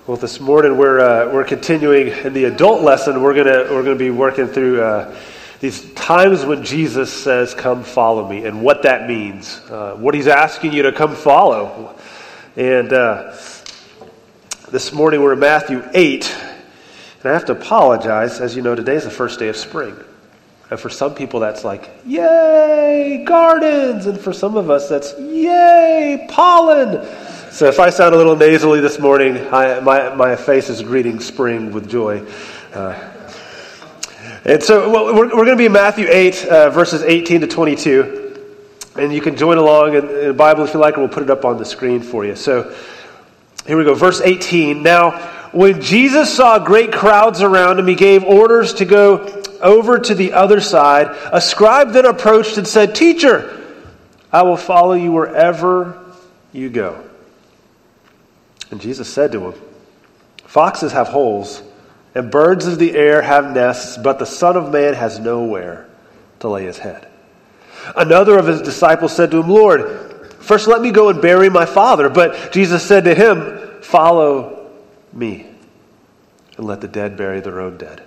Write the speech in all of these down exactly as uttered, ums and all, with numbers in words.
Well, this morning we're uh, we're continuing in the adult lesson. We're gonna we're gonna be working through uh, these times when Jesus says, "Come follow me," and what that means. Uh, what he's asking you to come follow. And uh, this morning we're in Matthew eight, and I have to apologize. As you know, today is the first day of spring, and for some people that's like, "Yay, gardens!" and for some of us that's, "Yay, pollen!" So if I sound a little nasally this morning, I, my my face is greeting spring with joy. Uh, and so well, we're, we're going to be in Matthew eight, uh, verses eighteen to twenty-two. And you can join along in, in the Bible if you like, and we'll put it up on the screen for you. So here we go, verse eighteen. Now, when Jesus saw great crowds around him, he gave orders to go over to the other side. A scribe then approached and said, "Teacher, I will follow you wherever you go." And Jesus said to him, "Foxes have holes, and birds of the air have nests, but the Son of Man has nowhere to lay his head." Another of his disciples said to him, "Lord, first let me go and bury my father." But Jesus said to him, "Follow me, and let the dead bury their own dead."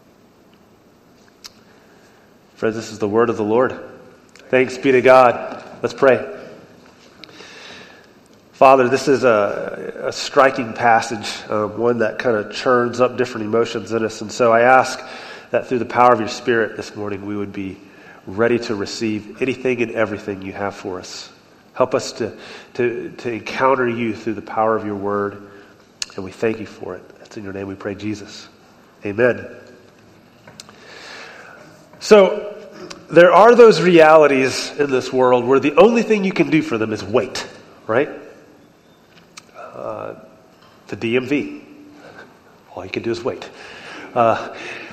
Friends, this is the word of the Lord. Thanks be to God. Let's pray. Father, this is a, a striking passage, um, one that kind of churns up different emotions in us. And so I ask that through the power of your Spirit this morning, we would be ready to receive anything and everything you have for us. Help us to, to, to encounter you through the power of your word. And we thank you for it. That's in your name we pray, Jesus. Amen. So there are those realities in this world where the only thing you can do for them is wait, right? Uh, the D M V. All you can do is wait. Uh,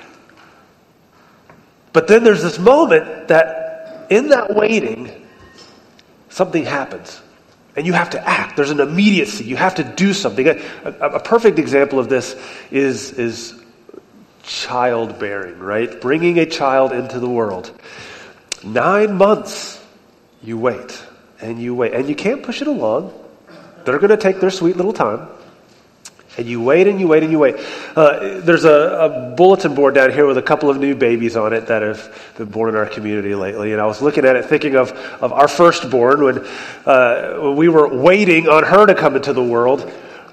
but then there's this moment that in that waiting, something happens. And you have to act. There's an immediacy. You have to do something. A, a, a perfect example of this is, is childbearing, right? Bringing a child into the world. Nine months, you wait. And you wait. And you can't push it along. They're going to take their sweet little time. And you wait and you wait and you wait. Uh, there's a, a bulletin board down here with a couple of new babies on it that have been born in our community lately. And I was looking at it thinking of, of our firstborn when, uh, when we were waiting on her to come into the world.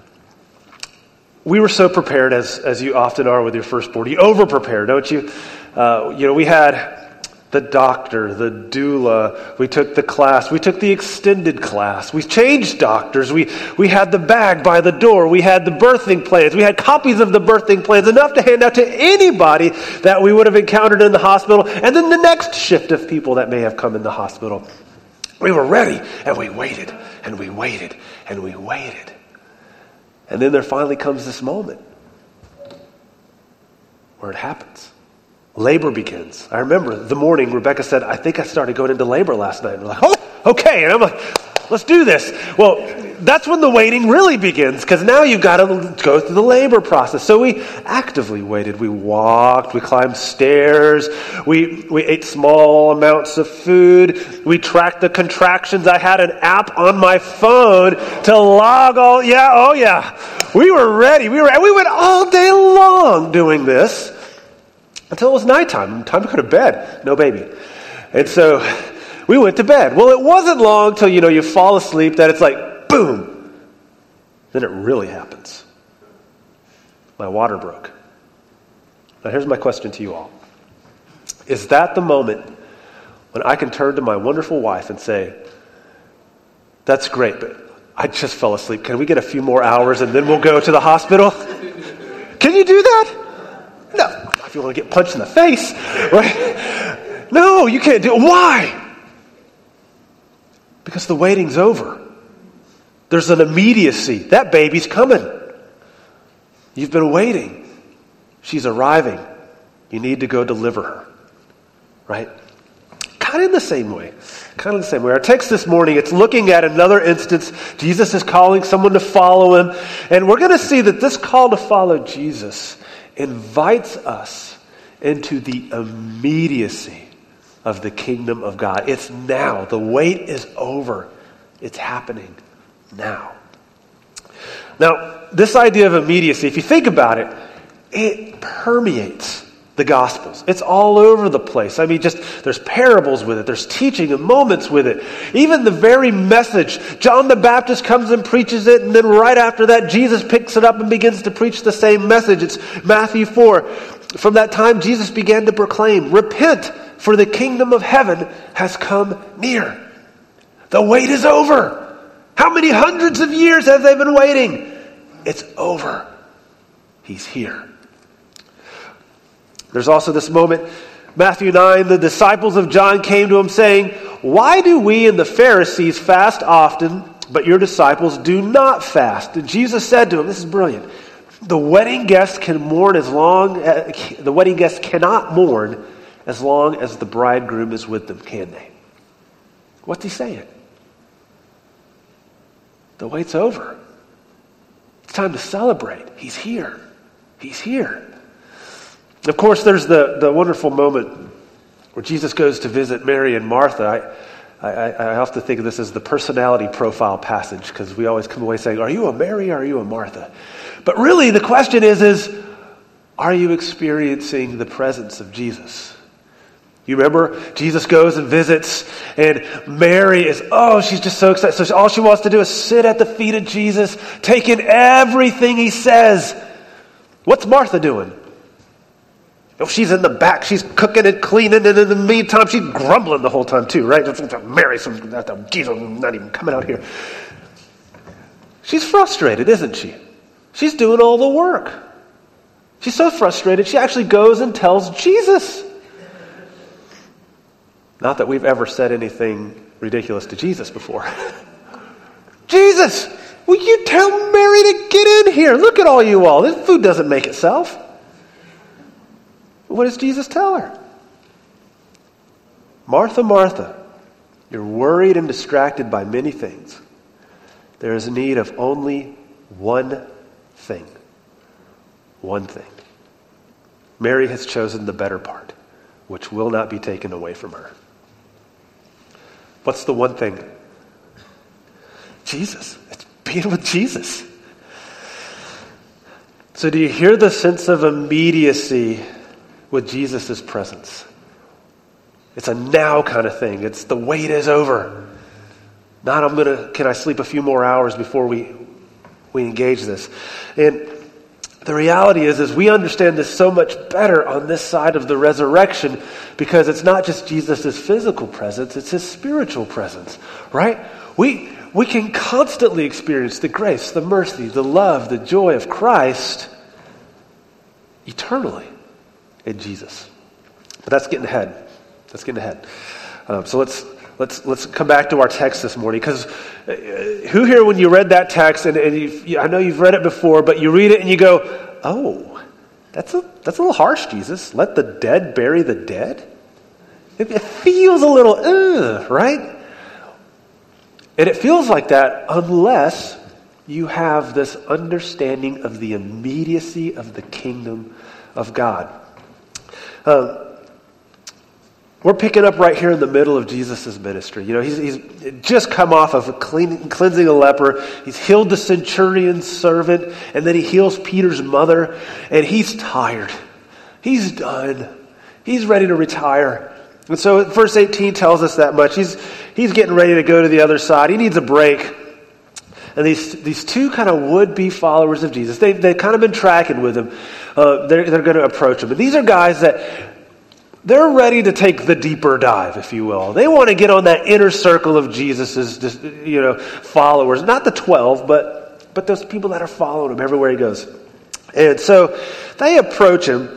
We were so prepared, as as you often are with your firstborn. You over-prepare, don't you? Uh, you know, we had the doctor, the doula, we took the class, we took the extended class, we changed doctors, we, we had the bag by the door, we had the birthing plans, we had copies of the birthing plans, enough to hand out to anybody that we would have encountered in the hospital, and then the next shift of people that may have come in the hospital. We were ready, and we waited, and we waited, and we waited. And then there finally comes this moment where it happens. Labor begins. I remember the morning Rebecca said, "I think I started going into labor last night." And we're like, "Oh, okay." And I'm like, "Let's do this." Well, that's when the waiting really begins, because now you've got to go through the labor process. So we actively waited. We walked. We climbed stairs. We we ate small amounts of food. We tracked the contractions. I had an app on my phone to log all. Yeah, oh yeah. We were ready. We were. And we went all day long doing this. Until it was nighttime, time to go to bed. No baby. And so we went to bed. Well, it wasn't long till, you know, you fall asleep that it's like, boom. Then it really happens. My water broke. Now here's my question to you all. Is that the moment when I can turn to my wonderful wife and say, "That's great, but I just fell asleep. Can we get a few more hours and then we'll go to the hospital?" Can you do that? No. If you want to get punched in the face, right? No, you can't do it. Why? Because the waiting's over. There's an immediacy. That baby's coming. You've been waiting. She's arriving. You need to go deliver her. Right? Kind of in the same way. Kind of the same way. Our text this morning, it's looking at another instance. Jesus is calling someone to follow him. And we're going to see that this call to follow Jesus invites us into the immediacy of the kingdom of God. It's now. The wait is over. It's happening now. Now, this idea of immediacy, if you think about it, it permeates the Gospels. It's all over the place. I mean, just there's parables with it. There's teaching and moments with it. Even the very message, John the Baptist comes and preaches it, and then right after that, Jesus picks it up and begins to preach the same message. It's Matthew four. From that time, Jesus began to proclaim, "Repent, for the kingdom of heaven has come near." The wait is over. How many hundreds of years have they been waiting? It's over. He's here. There's also this moment, Matthew nine, the disciples of John came to him saying, "Why do we and the Pharisees fast often, but your disciples do not fast?" And Jesus said to him, this is brilliant, "The wedding guests can mourn as long as, the wedding guests cannot mourn as long as the bridegroom is with them, can they?" What's he saying? The wait's over. It's time to celebrate. He's here. He's here. Of course, there's the, the wonderful moment where Jesus goes to visit Mary and Martha. I, I, I have to think of this as the personality profile passage, because we always come away saying, are you a Mary or are you a Martha? But really the question is, is are you experiencing the presence of Jesus? You remember Jesus goes and visits, and Mary is, oh, she's just so excited. So all she wants to do is sit at the feet of Jesus, take in everything he says. What's Martha doing? Oh, she's in the back. She's cooking and cleaning, and in the meantime, she's grumbling the whole time too, right? Mary, some Jesus, not even coming out here. She's frustrated, isn't she? She's doing all the work. She's so frustrated, she actually goes and tells Jesus. Not that we've ever said anything ridiculous to Jesus before. Jesus, will you tell Mary to get in here? Look at all you all. This food doesn't make itself. What does Jesus tell her? Martha, Martha, you're worried and distracted by many things. There is need of only one thing. One thing. Mary has chosen the better part, which will not be taken away from her. What's the one thing? Jesus. It's being with Jesus. So do you hear the sense of immediacy with Jesus' presence? It's a now kind of thing. It's the wait is over. Not I'm gonna can I sleep a few more hours before we we engage this. And the reality is, is we understand this so much better on this side of the resurrection, because it's not just Jesus' physical presence, it's his spiritual presence, right? We we can constantly experience the grace, the mercy, the love, the joy of Christ eternally in Jesus. But that's getting ahead. That's getting ahead. Um, so let's let's let's come back to our text this morning, because uh, who here, when you read that text, and, and you, I know you've read it before, but you read it and you go, oh, that's a that's a little harsh, Jesus. Let the dead bury the dead. It, it feels a little, ugh, right? And it feels like that unless you have this understanding of the immediacy of the kingdom of God. Um, we're picking up right here in the middle of Jesus' ministry. You know, he's, he's just come off of clean, cleansing a leper. He's healed the centurion's servant, and then he heals Peter's mother, and he's tired. He's done. He's ready to retire. And so verse eighteen tells us that much. He's he's getting ready to go to the other side. He needs a break. And these these two kind of would-be followers of Jesus, they, they've kind of been tracking with him. Uh, they're, they're going to approach him. And these are guys that they're ready to take the deeper dive, if you will. They want to get on that inner circle of Jesus's, you know, followers. Not the twelve, but but those people that are following him everywhere he goes. And so they approach him.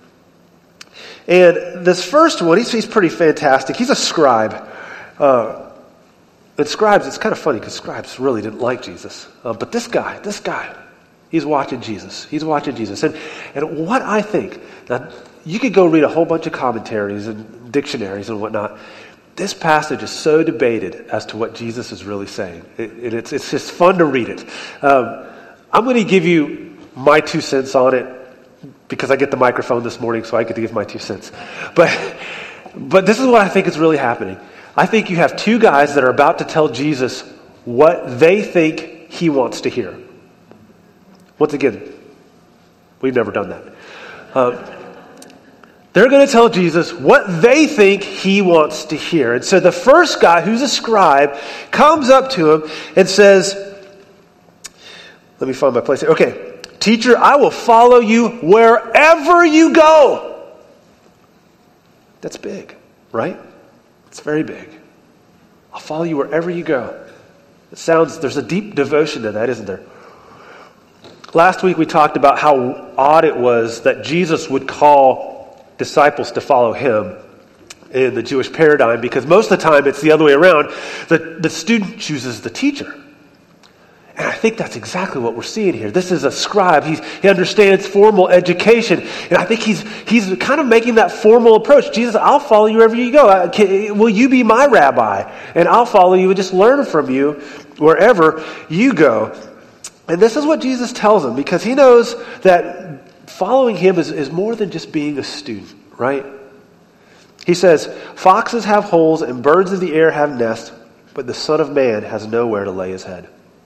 And this first one, he's, he's pretty fantastic. He's a scribe. Uh, and scribes, it's kind of funny because scribes really didn't like Jesus. Uh, but this guy, this guy, he's watching Jesus. He's watching Jesus. And, and what I think, now, you could go read a whole bunch of commentaries and dictionaries and whatnot. This passage is so debated as to what Jesus is really saying. It, it, it's, it's just fun to read it. Um, I'm going to give you my two cents on it because I get the microphone this morning, so I get to give my two cents. But, but this is what I think is really happening. I think you have two guys that are about to tell Jesus what they think he wants to hear. Once again, we've never done that. Uh, they're going to tell Jesus what they think he wants to hear. And so the first guy, who's a scribe, comes up to him and says, let me find my place here. Okay, teacher, I will follow you wherever you go. That's big, right? It's very big. I'll follow you wherever you go. It sounds, there's a deep devotion to that, isn't there? Last week we talked about how odd it was that Jesus would call disciples to follow him in the Jewish paradigm, because most of the time it's the other way around. The, the student chooses the teacher. And I think that's exactly what we're seeing here. This is a scribe. He's, he understands formal education. And I think he's he's kind of making that formal approach. Jesus, I'll follow you wherever you go. I, can, will you be my rabbi? And I'll follow you and just learn from you wherever you go. And this is what Jesus tells him, because he knows that following him is, is more than just being a student, right? He says, foxes have holes and birds of the air have nests, but the Son of Man has nowhere to lay his head.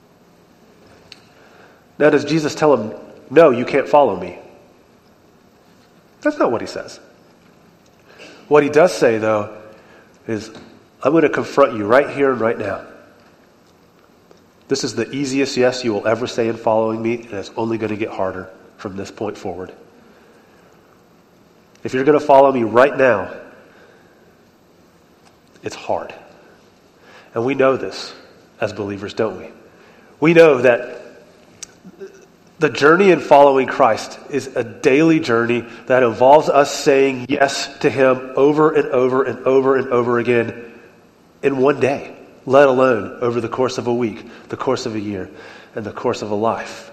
Now, does Jesus tell him, no, you can't follow me? That's not what he says. What he does say, though, is, I'm going to confront you right here and right now. This is the easiest yes you will ever say in following me, and it's only going to get harder from this point forward. If you're going to follow me right now, it's hard. And we know this as believers, don't we? We know that the journey in following Christ is a daily journey that involves us saying yes to him over and over and over and over again in one day, let alone over the course of a week, the course of a year, and the course of a life.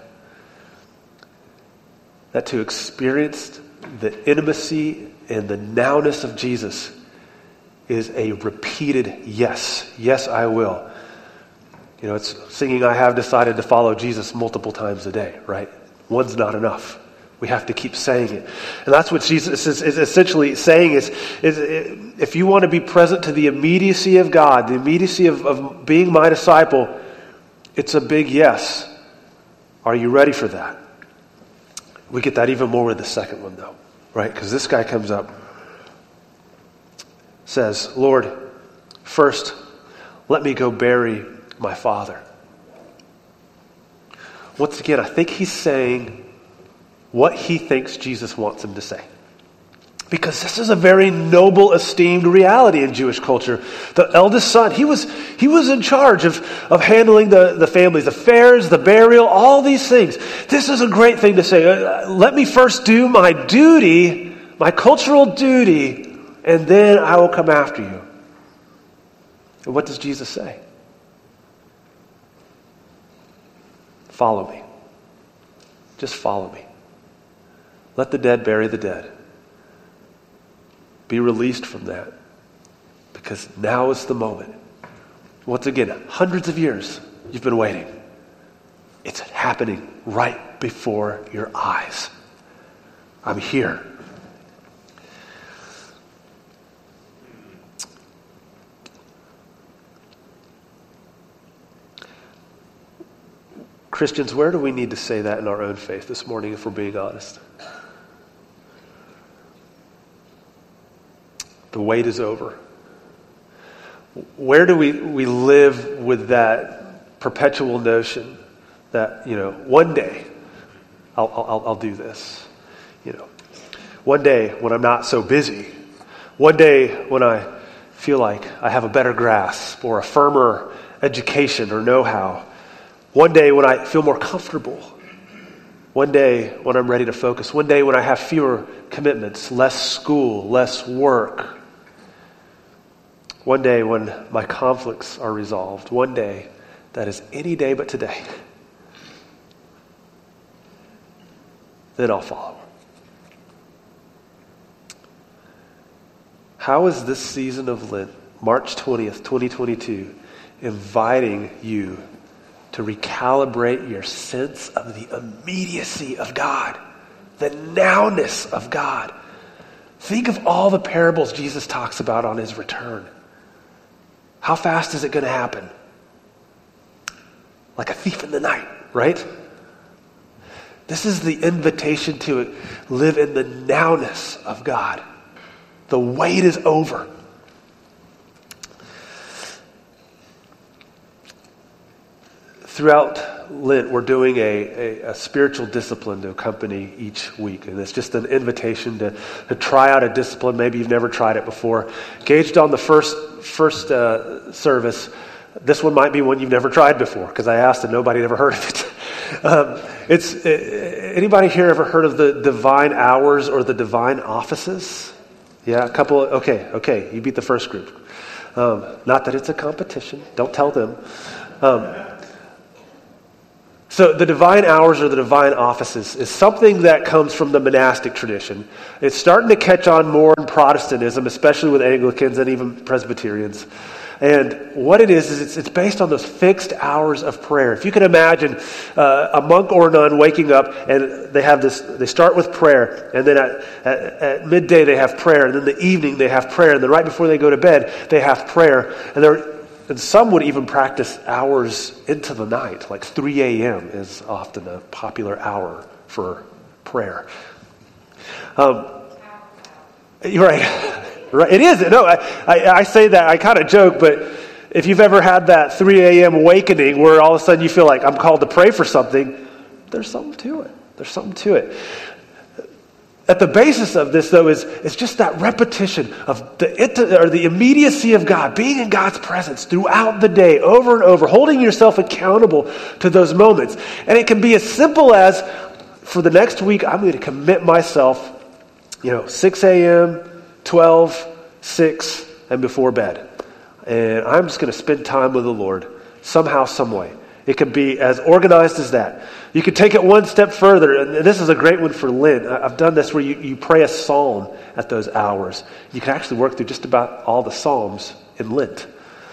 That to experience the intimacy and the nowness of Jesus is a repeated yes. Yes, I will. You know, it's singing, I have decided to follow Jesus multiple times a day, right? One's not enough. We have to keep saying it. And that's what Jesus is, is essentially saying is, is if you want to be present to the immediacy of God, the immediacy of, of being my disciple, it's a big yes. Are you ready for that? We get that even more with the second one, though, right? Because this guy comes up, says, Lord, first, let me go bury my father. Once again, I think he's saying what he thinks Jesus wants him to say. Because this is a very noble, esteemed reality in Jewish culture. The eldest son, he was he was in charge of, of handling the, the family's affairs, the burial, all these things. This is a great thing to say. Uh, let me first do my duty, my cultural duty, and then I will come after you. And what does Jesus say? Follow me. Just follow me. Let the dead bury the dead. Be released from that. Because now is the moment. Once again, hundreds of years you've been waiting. It's happening right before your eyes. I'm here. Christians, where do we need to say that in our own faith this morning, if we're being honest? The wait is over. Where do we, we live with that perpetual notion that, you know, one day I'll, I'll, I'll do this. You know, one day when I'm not so busy, one day when I feel like I have a better grasp or a firmer education or know-how, one day when I feel more comfortable. One day when I'm ready to focus. One day when I have fewer commitments, less school, less work. One day when my conflicts are resolved. One day that is any day but today. Then I'll follow. How is this season of Lent, March twentieth, twenty twenty-two, inviting you to recalibrate your sense of the immediacy of God, the nowness of God? Think of all the parables Jesus talks about on his return. How fast is it going to happen? Like a thief in the night, right? This is the invitation to live in the nowness of God. The wait is over. Throughout Lent, we're doing a, a, a spiritual discipline to accompany each week. And it's just an invitation to, to try out a discipline. Maybe you've never tried it before. Gauged on the first, first uh, service, this one might be one you've never tried before, because I asked and nobody had ever heard of it. um, it's uh, anybody here ever heard of the divine hours or the divine offices? Yeah, a couple. Okay, okay, you beat the first group. Um, not that it's a competition. Don't tell them. Um, So the divine hours or the divine offices is something that comes from the monastic tradition. It's starting to catch on more in Protestantism, especially with Anglicans and even Presbyterians. And what it is, is it's, it's based on those fixed hours of prayer. If you can imagine uh, a monk or a nun waking up and they have this, they start with prayer, and then at, at, at midday they have prayer, and then the evening they have prayer, and then right before they go to bed they have prayer. And they're And some would even practice hours into the night, like three a.m. is often a popular hour for prayer. Um, you're right. Right. It is. No, I, I, I say that, I kind of joke, but if you've ever had that three a.m. awakening where all of a sudden you feel like I'm called to pray for something, there's something to it. There's something to it. At the basis of this, though, is, is just that repetition of the or the immediacy of God, being in God's presence throughout the day, over and over, holding yourself accountable to those moments. And it can be as simple as, for the next week, I'm going to commit myself, you know, six a.m., twelve, six, and before bed. And I'm just going to spend time with the Lord, somehow, some way. It can be as organized as that. You can take it one step further, and this is a great one for Lent. I've done this where you, you pray a psalm at those hours. You can actually work through just about all the psalms in Lent.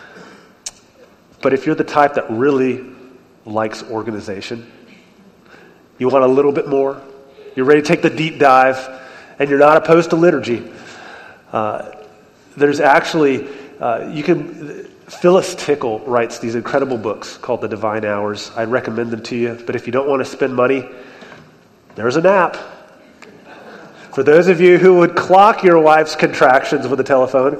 But if you're the type that really likes organization, you want a little bit more, you're ready to take the deep dive, and you're not opposed to liturgy, uh, there's actually, uh, you can... Phyllis Tickle writes these incredible books called The Divine Hours. I'd recommend them to you. But if you don't want to spend money, there's an app. For those of you who would clock your wife's contractions with a telephone,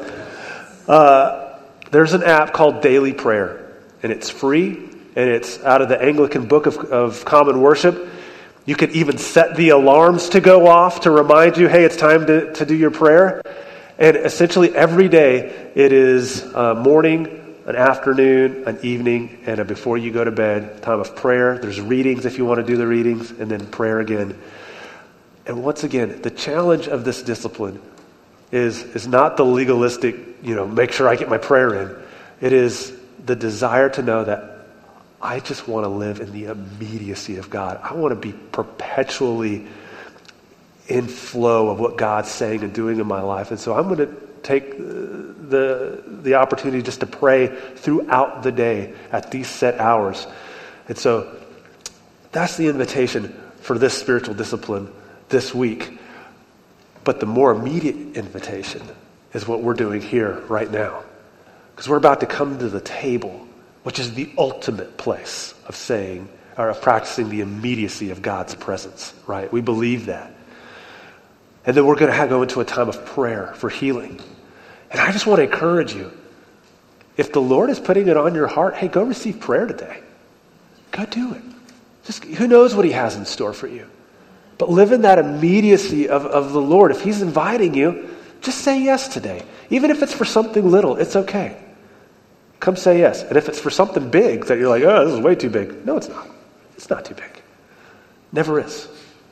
uh, there's an app called Daily Prayer. And it's free. And it's out of the Anglican Book of, of Common Worship. You can even set the alarms to go off to remind you, hey, it's time to, to do your prayer. And essentially every day it is uh, morning, an afternoon, an evening, and a before you go to bed, time of prayer. There's readings if you want to do the readings, and then prayer again. And once again, the challenge of this discipline is, is not the legalistic, you know, make sure I get my prayer in. It is the desire to know that I just want to live in the immediacy of God. I want to be perpetually in flow of what God's saying and doing in my life. And so I'm going to take the the opportunity just to pray throughout the day at these set hours. And so that's the invitation for this spiritual discipline this week. But the more immediate invitation is what we're doing here right now. Because we're about to come to the table, which is the ultimate place of saying, or of practicing the immediacy of God's presence, right? We believe that. And then we're going to go into a time of prayer for healing. And I just want to encourage you, if the Lord is putting it on your heart, hey, go receive prayer today. Go do it. Just who knows what he has in store for you. But live in that immediacy of, of the Lord. If he's inviting you, just say yes today. Even if it's for something little, it's okay. Come say yes. And if it's for something big that you're like, oh, this is way too big. No, it's not. It's not too big. Never is.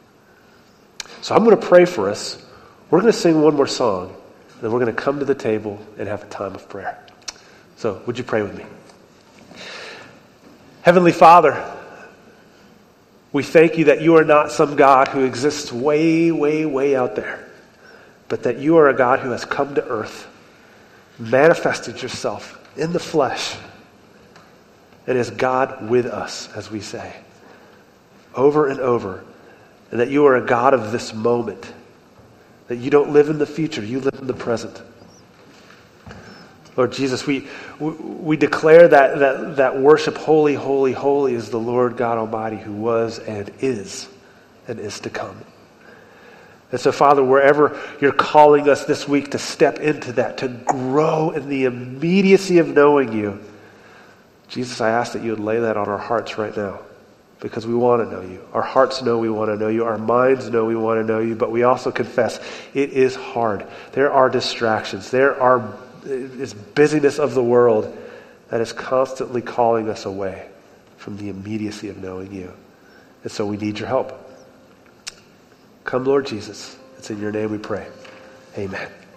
So I'm going to pray for us. We're going to sing one more song. And then we're going to come to the table and have a time of prayer. So would you pray with me? Heavenly Father, we thank you that you are not some God who exists way, way, way out there, but that you are a God who has come to earth, manifested yourself in the flesh, and is God with us, as we say, over and over. And that you are a God of this moment. That you don't live in the future, you live in the present. Lord Jesus, we we declare that, that, that worship, holy, holy, holy is the Lord God Almighty who was and is. and is to come. And so, Father, wherever you're calling us this week to step into that, to grow in the immediacy of knowing you, Jesus, I ask that you would lay that on our hearts right now, because we want to know you. Our hearts know we want to know you. Our minds know we want to know you, but we also confess it is hard. There are distractions. There are this busyness of the world that is constantly calling us away from the immediacy of knowing you. And so we need your help. Come, Lord Jesus. It's in your name we pray. Amen.